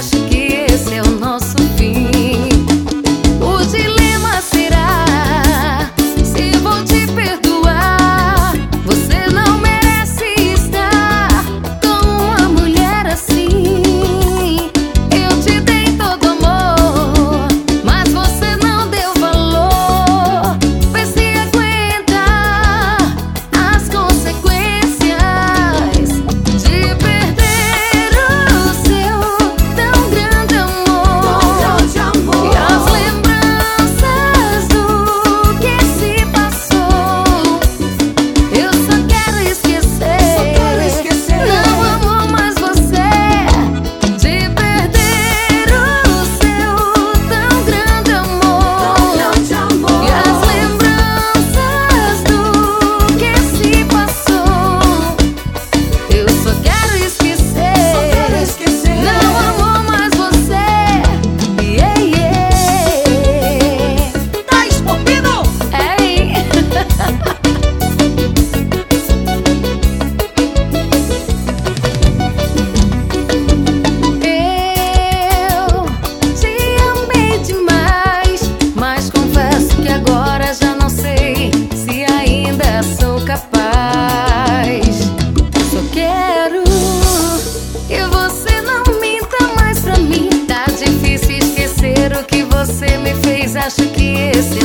acha que esse é o nosso fim. O dilema será se vou te perdoar. Você não merece estar com uma mulher assim. Eu te dei todo amor, mas você não deu valor. Vê se aguenta as consequências de perder o seu tão grande amor. E as lembranças do que se passou. Eu só quero esquecer. Não amo mais você. De perder o seu tão grande amor. E as lembranças do que se passou. Eu só quero esquecer. Não amo mais você. Tá esculpindo! Ei. Eu te amei demais, mas confesso que agora já não sei se ainda sou capaz. Só quero que você não minta mais pra mim. Tá difícil esquecer o que você me fez. Acho que esse